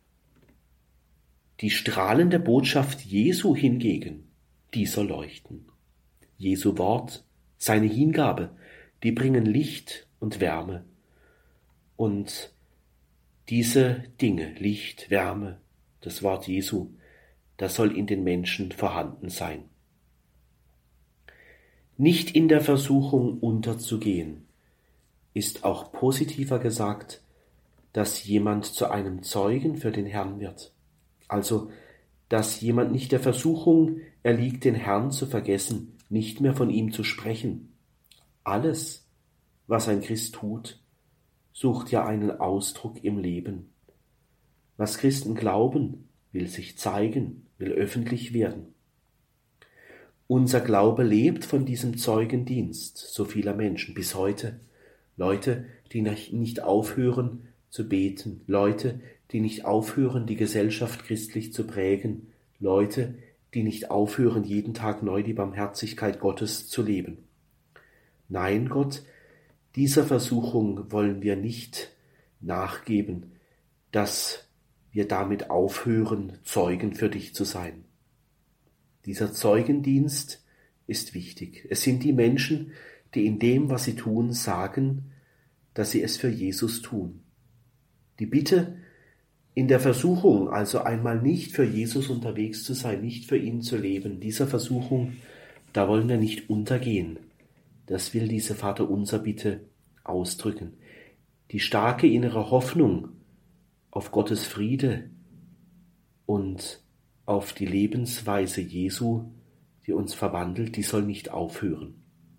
Die strahlende Botschaft Jesu hingegen, die soll leuchten. Jesu Wort, seine Hingabe, die bringen Licht und Wärme. Und diese Dinge, Licht, Wärme, das Wort Jesu, das soll in den Menschen vorhanden sein. Nicht in der Versuchung unterzugehen, ist auch positiver gesagt, dass jemand zu einem Zeugen für den Herrn wird. Also, dass jemand nicht der Versuchung erliegt, den Herrn zu vergessen, nicht mehr von ihm zu sprechen. Alles, was ein Christ tut, sucht ja einen Ausdruck im Leben. Was Christen glauben, will sich zeigen, will öffentlich werden. Unser Glaube lebt von diesem Zeugendienst so vieler Menschen bis heute. Leute, die nicht aufhören zu beten, Leute, die nicht aufhören, die Gesellschaft christlich zu prägen, Leute, die nicht aufhören, jeden Tag neu die Barmherzigkeit Gottes zu leben. Nein, Gott, dieser Versuchung wollen wir nicht nachgeben, dass wir damit aufhören, Zeugen für dich zu sein. Dieser Zeugendienst ist wichtig. Es sind die Menschen, die in dem, was sie tun, sagen, dass sie es für Jesus tun. Die Bitte, in der Versuchung, also einmal nicht für Jesus unterwegs zu sein, nicht für ihn zu leben, dieser Versuchung, da wollen wir nicht untergehen. Das will diese Vaterunser-Bitte ausdrücken. Die starke innere Hoffnung auf Gottes Friede und auf die Lebensweise Jesu, die uns verwandelt, die soll nicht aufhören.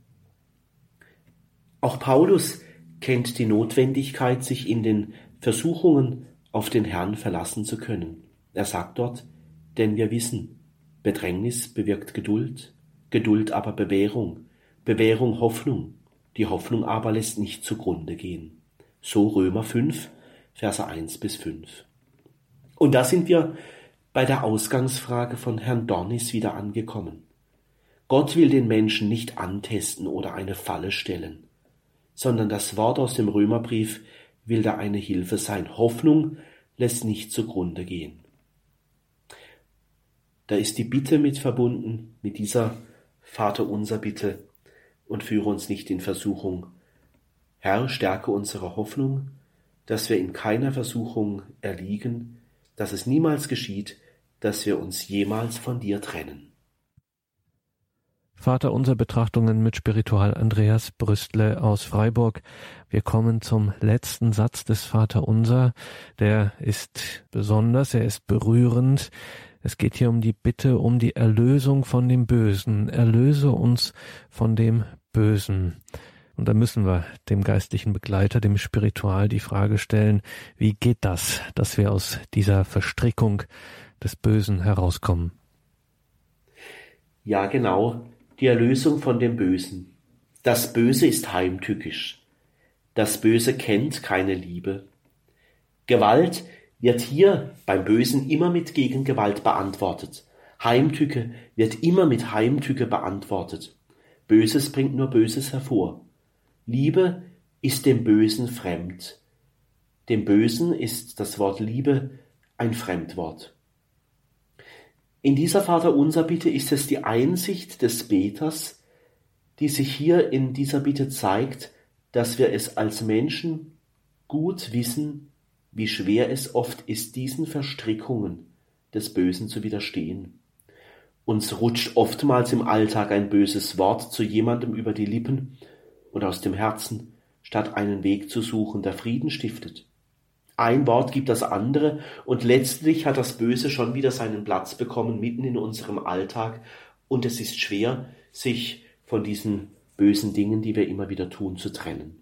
Auch Paulus kennt die Notwendigkeit, sich in den Versuchungen auf den Herrn verlassen zu können. Er sagt dort, denn wir wissen, Bedrängnis bewirkt Geduld, Geduld aber Bewährung, Bewährung Hoffnung, die Hoffnung aber lässt nicht zugrunde gehen. So Römer fünf, Verse eins bis fünf. Und da sind wir bei der Ausgangsfrage von Herrn Dornis wieder angekommen. Gott will den Menschen nicht antesten oder eine Falle stellen, sondern das Wort aus dem Römerbrief will da eine Hilfe sein. Hoffnung lässt nicht zugrunde gehen. Da ist die Bitte mit verbunden, mit dieser Vaterunser-Bitte, und führe uns nicht in Versuchung. Herr, stärke unsere Hoffnung, dass wir in keiner Versuchung erliegen, dass es niemals geschieht, dass wir uns jemals von dir trennen. Vater unser Betrachtungen mit Spiritual Andreas Brüstle aus Freiburg. Wir kommen zum letzten Satz des Vater unser. Der ist besonders, er ist berührend. Es geht hier um die Bitte um die Erlösung von dem Bösen. Erlöse uns von dem Bösen. Und da müssen wir dem geistlichen Begleiter, dem Spiritual, die Frage stellen, wie geht das, dass wir aus dieser Verstrickung des Bösen herauskommen? Ja, genau. Die Erlösung von dem Bösen. Das Böse ist heimtückisch. Das Böse kennt keine Liebe. Gewalt wird hier beim Bösen immer mit Gegengewalt beantwortet. Heimtücke wird immer mit Heimtücke beantwortet. Böses bringt nur Böses hervor. Liebe ist dem Bösen fremd. Dem Bösen ist das Wort Liebe ein Fremdwort. In dieser Vaterunser-Bitte ist es die Einsicht des Beters, die sich hier in dieser Bitte zeigt, dass wir es als Menschen gut wissen, wie schwer es oft ist, diesen Verstrickungen des Bösen zu widerstehen. Uns rutscht oftmals im Alltag ein böses Wort zu jemandem über die Lippen und aus dem Herzen, statt einen Weg zu suchen, der Frieden stiftet. Ein Wort gibt das andere und letztlich hat das Böse schon wieder seinen Platz bekommen mitten in unserem Alltag und es ist schwer, sich von diesen bösen Dingen, die wir immer wieder tun, zu trennen.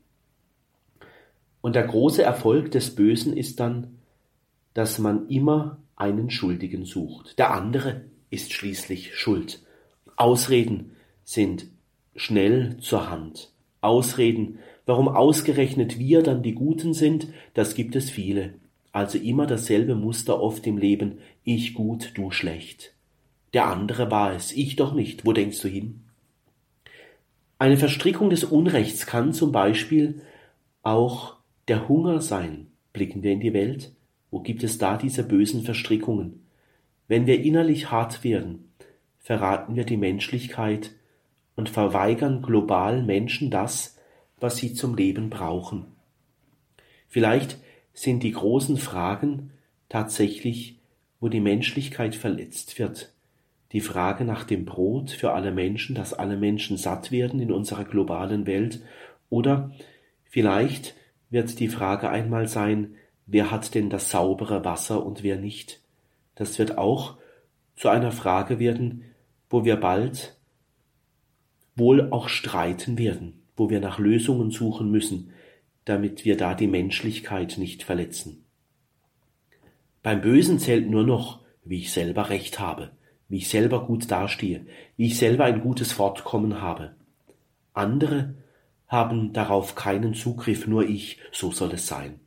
Und der große Erfolg des Bösen ist dann, dass man immer einen Schuldigen sucht. Der andere ist schließlich schuld. Ausreden sind schnell zur Hand. Ausreden, warum ausgerechnet wir dann die Guten sind, das gibt es viele. Also immer dasselbe Muster oft im Leben, ich gut, du schlecht. Der andere war es, ich doch nicht, wo denkst du hin? Eine Verstrickung des Unrechts kann zum Beispiel auch der Hunger sein. Blicken wir in die Welt, wo gibt es da diese bösen Verstrickungen? Wenn wir innerlich hart werden, verraten wir die Menschlichkeit und verweigern global Menschen das, was sie zum Leben brauchen. Vielleicht sind die großen Fragen tatsächlich, wo die Menschlichkeit verletzt wird. Die Frage nach dem Brot für alle Menschen, dass alle Menschen satt werden in unserer globalen Welt. Oder vielleicht wird die Frage einmal sein, wer hat denn das saubere Wasser und wer nicht? Das wird auch zu einer Frage werden, wo wir bald wohl auch streiten werden, wo wir nach Lösungen suchen müssen, damit wir da die Menschlichkeit nicht verletzen. Beim Bösen zählt nur noch, wie ich selber Recht habe, wie ich selber gut dastehe, wie ich selber ein gutes Fortkommen habe. Andere haben darauf keinen Zugriff, nur ich, so soll es sein.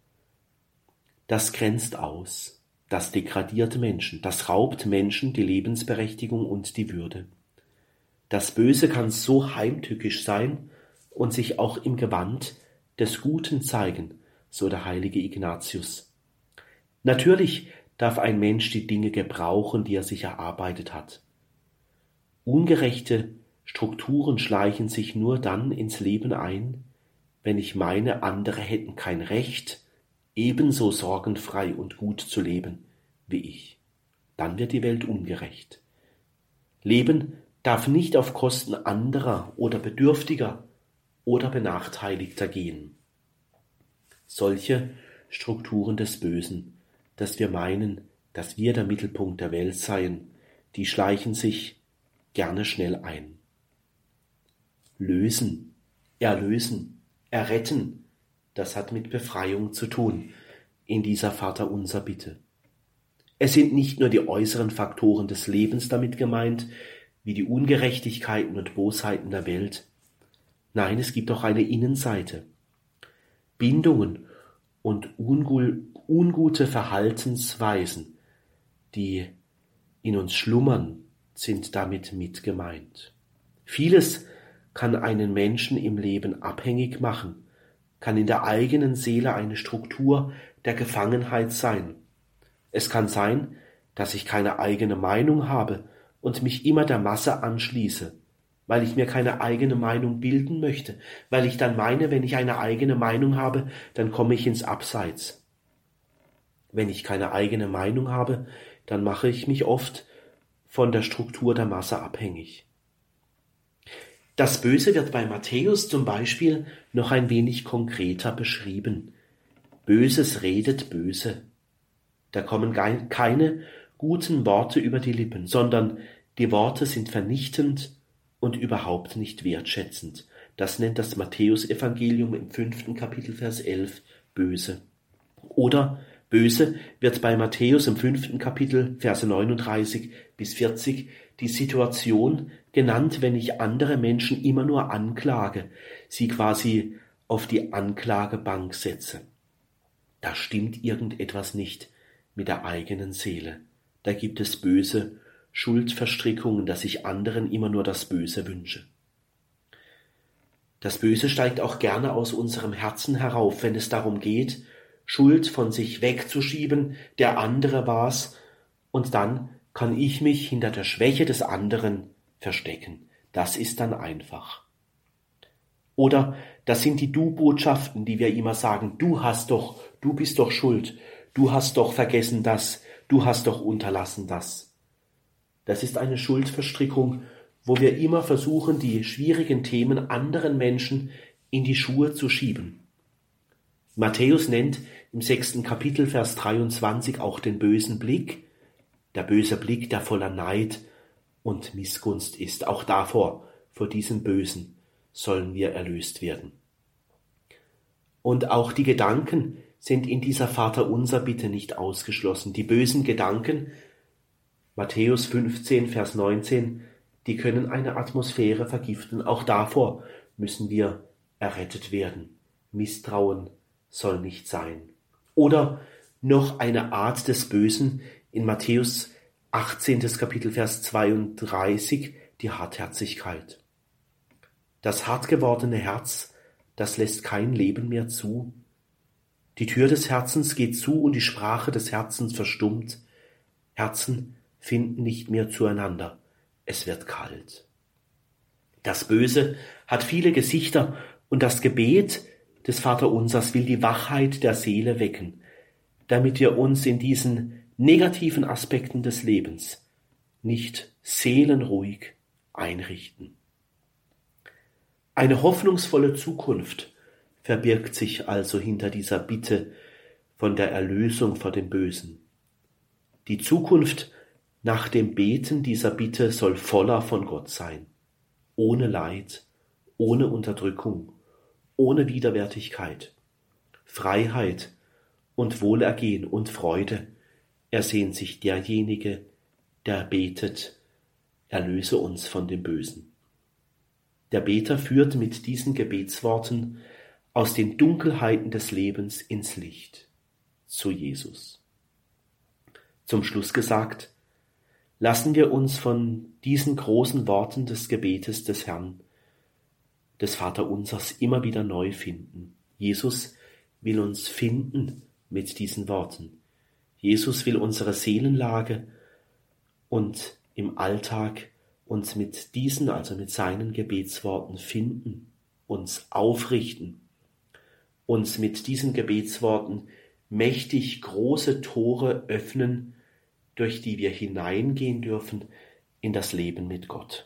Das grenzt aus, das degradiert Menschen, das raubt Menschen die Lebensberechtigung und die Würde. Das Böse kann so heimtückisch sein und sich auch im Gewand des Guten zeigen, so der heilige Ignatius. Natürlich darf ein Mensch die Dinge gebrauchen, die er sich erarbeitet hat. Ungerechte Strukturen schleichen sich nur dann ins Leben ein, wenn ich meine, andere hätten kein Recht, ebenso sorgenfrei und gut zu leben wie ich. Dann wird die Welt ungerecht. Leben darf nicht auf Kosten anderer oder Bedürftiger oder Benachteiligter gehen. Solche Strukturen des Bösen, dass wir meinen, dass wir der Mittelpunkt der Welt seien, die schleichen sich gerne schnell ein. Lösen, erlösen, erretten, das hat mit Befreiung zu tun in dieser Vaterunser Bitte. Es sind nicht nur die äußeren Faktoren des Lebens damit gemeint, wie die Ungerechtigkeiten und Bosheiten der Welt. Nein, es gibt auch eine Innenseite. Bindungen und ungute Verhaltensweisen, die in uns schlummern, sind damit mit gemeint. Vieles kann einen Menschen im Leben abhängig machen, kann in der eigenen Seele eine Struktur der Gefangenheit sein. Es kann sein, dass ich keine eigene Meinung habe und mich immer der Masse anschließe, weil ich mir keine eigene Meinung bilden möchte, weil ich dann meine, wenn ich eine eigene Meinung habe, dann komme ich ins Abseits. Wenn ich keine eigene Meinung habe, dann mache ich mich oft von der Struktur der Masse abhängig. Das Böse wird bei Matthäus zum Beispiel noch ein wenig konkreter beschrieben. Böses redet böse. Da kommen keine guten Worte über die Lippen, sondern die Worte sind vernichtend und überhaupt nicht wertschätzend. Das nennt das Matthäusevangelium im fünften Kapitel, Vers elf, böse. Oder böse wird bei Matthäus im fünften Kapitel, Verse neununddreißig bis vierzig, die Situation genannt, wenn ich andere Menschen immer nur anklage, sie quasi auf die Anklagebank setze. Da stimmt irgendetwas nicht mit der eigenen Seele. Da gibt es böse Schuldverstrickungen, dass ich anderen immer nur das Böse wünsche. Das Böse steigt auch gerne aus unserem Herzen herauf, wenn es darum geht, Schuld von sich wegzuschieben, der andere war's, und dann kann ich mich hinter der Schwäche des anderen verstecken. Das ist dann einfach. Oder das sind die Du-Botschaften, die wir immer sagen, du hast doch, du bist doch schuld, du hast doch vergessen das, du hast doch unterlassen das. Das ist eine Schuldverstrickung, wo wir immer versuchen, die schwierigen Themen anderen Menschen in die Schuhe zu schieben. Matthäus nennt im sechsten Kapitel, Vers dreiundzwanzig, auch den bösen Blick, der böse Blick, der voller Neid und Missgunst ist. Auch davor, vor diesem Bösen, sollen wir erlöst werden. Und auch die Gedanken sind in dieser Vaterunser-Bitte nicht ausgeschlossen. Die bösen Gedanken, Matthäus fünfzehn, Vers neunzehn, die können eine Atmosphäre vergiften. Auch davor müssen wir errettet werden. Misstrauen soll nicht sein. Oder noch eine Art des Bösen in Matthäus achtzehntes Kapitel, Vers zweiunddreißig, die Hartherzigkeit. Das hart gewordene Herz, das lässt kein Leben mehr zu. Die Tür des Herzens geht zu und die Sprache des Herzens verstummt. Herzen finden nicht mehr zueinander. Es wird kalt. Das Böse hat viele Gesichter und das Gebet des Vaterunsers will die Wachheit der Seele wecken, damit wir uns in diesen negativen Aspekten des Lebens nicht seelenruhig einrichten. Eine hoffnungsvolle Zukunft verbirgt sich also hinter dieser Bitte von der Erlösung vor dem Bösen. Die Zukunft nach dem Beten dieser Bitte soll voller von Gott sein, ohne Leid, ohne Unterdrückung, ohne Widerwärtigkeit, Freiheit und Wohlergehen und Freude ersehnt sich derjenige, der betet, erlöse uns von dem Bösen. Der Beter führt mit diesen Gebetsworten aus den Dunkelheiten des Lebens ins Licht, zu Jesus. Zum Schluss gesagt, lassen wir uns von diesen großen Worten des Gebetes des Herrn, des Vaterunsers, immer wieder neu finden. Jesus will uns finden mit diesen Worten. Jesus will unsere Seelenlage und im Alltag uns mit diesen, also mit seinen Gebetsworten finden, uns aufrichten, uns mit diesen Gebetsworten mächtig große Tore öffnen, durch die wir hineingehen dürfen in das Leben mit Gott.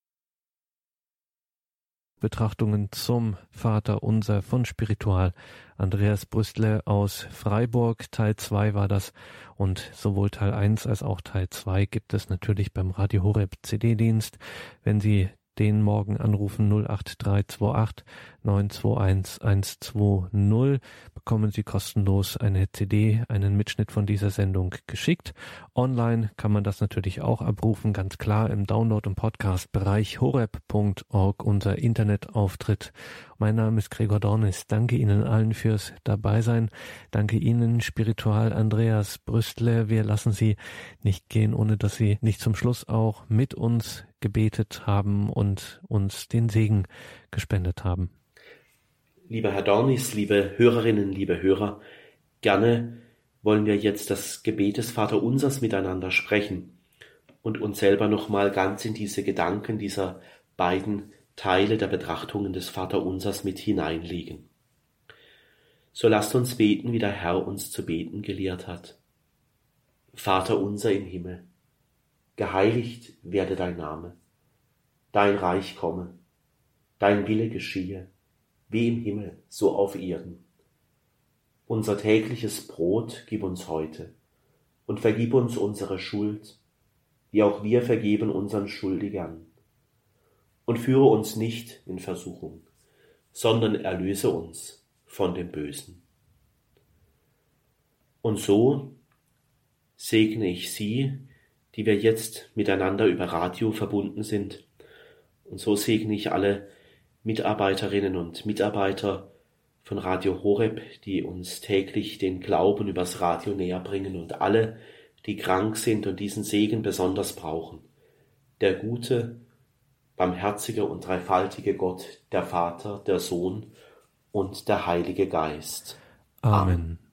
Betrachtungen zum Vaterunser von Spiritual Andreas Brüstle aus Freiburg. Teil zwei war das und sowohl Teil eins als auch Teil zwei gibt es natürlich beim Radio Horeb C D-Dienst. Wenn Sie den morgen anrufen null acht drei zwei acht neun zwei eins eins zwei null, bekommen Sie kostenlos eine C D, einen Mitschnitt von dieser Sendung geschickt. Online kann man das natürlich auch abrufen, ganz klar im Download- und Podcast-Bereich horeb punkt org, unser Internetauftritt. Mein Name ist Gregor Dornis. Danke Ihnen allen fürs Dabeisein. Danke Ihnen, Spiritual Andreas Brüstle. Wir lassen Sie nicht gehen, ohne dass Sie nicht zum Schluss auch mit uns gebetet haben und uns den Segen gespendet haben. Lieber Herr Dornis, liebe Hörerinnen, liebe Hörer, gerne wollen wir jetzt das Gebet des Vaterunsers miteinander sprechen und uns selber nochmal ganz in diese Gedanken dieser beiden Teile der Betrachtungen des Vaterunsers mit hineinlegen. So lasst uns beten, wie der Herr uns zu beten gelehrt hat. Vater unser im Himmel, geheiligt werde dein Name, dein Reich komme, dein Wille geschehe, wie im Himmel, so auf Erden. Unser tägliches Brot gib uns heute und vergib uns unsere Schuld, wie auch wir vergeben unseren Schuldigern. Und führe uns nicht in Versuchung, sondern erlöse uns von dem Bösen. Und so segne ich Sie, die wir jetzt miteinander über Radio verbunden sind. Und so segne ich alle Mitarbeiterinnen und Mitarbeiter von Radio Horeb, die uns täglich den Glauben übers Radio näher bringen, und alle, die krank sind und diesen Segen besonders brauchen. Der gute, barmherzige und dreifaltige Gott, der Vater, der Sohn und der Heilige Geist. Amen.